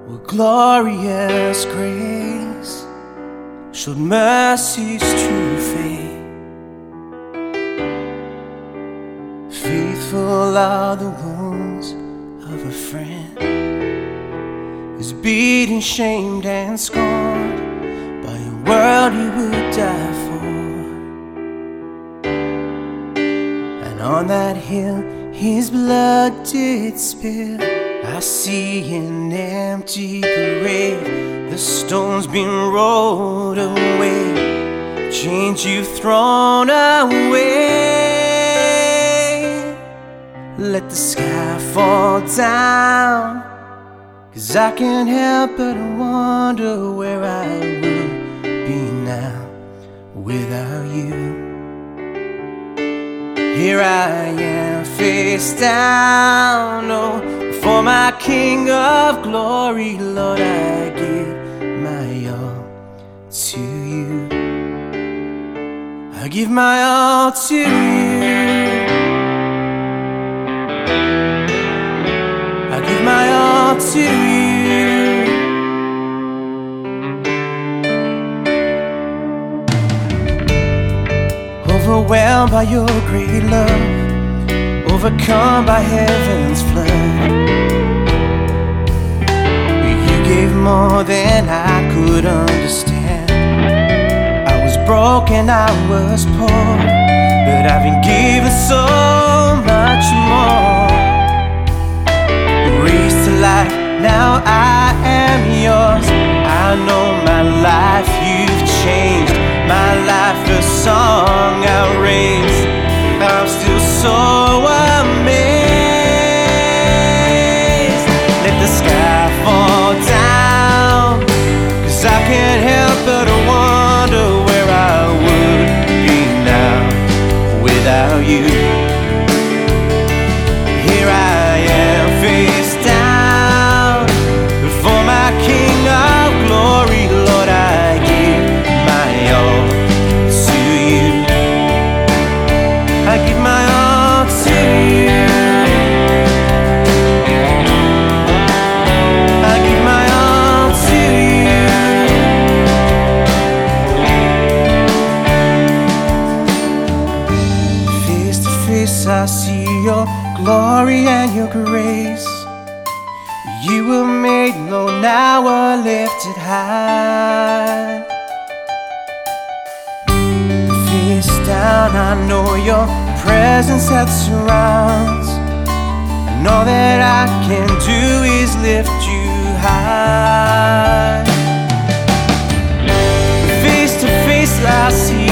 With glorious grace showed mercy's true faith. Faithful are the wounds of a friend, is beaten, shamed, and scorned by a world he would die for. And on that hill his blood did spill. I see an empty grave, the stones been rolled away, chains you've thrown away. Let the sky fall down, 'cause I can't help but wonder where I would be now without you. Here I am face down, oh, for my King of glory, Lord, I give my all to you. I give my all to you. I give my all to you. Overwhelmed by your great love, overcome by heaven's flood, you gave more than I could understand. I was broken, I was poor, but I've been given so much more. Raised to life, now I am yours. I know my life you've changed, my life a song I raise. I'm still so amazed. Let the sky fall down, 'cause I can't help but wonder where I would be now without you. Here I am face down before my King of glory, Lord, I give my all to you. I give my all to you. I give my all to you. Face to face I see your glory and your grace. You were made low, now are lifted high. Face down, I know your presence that surrounds, and all that I can do is lift you high. Face to face I see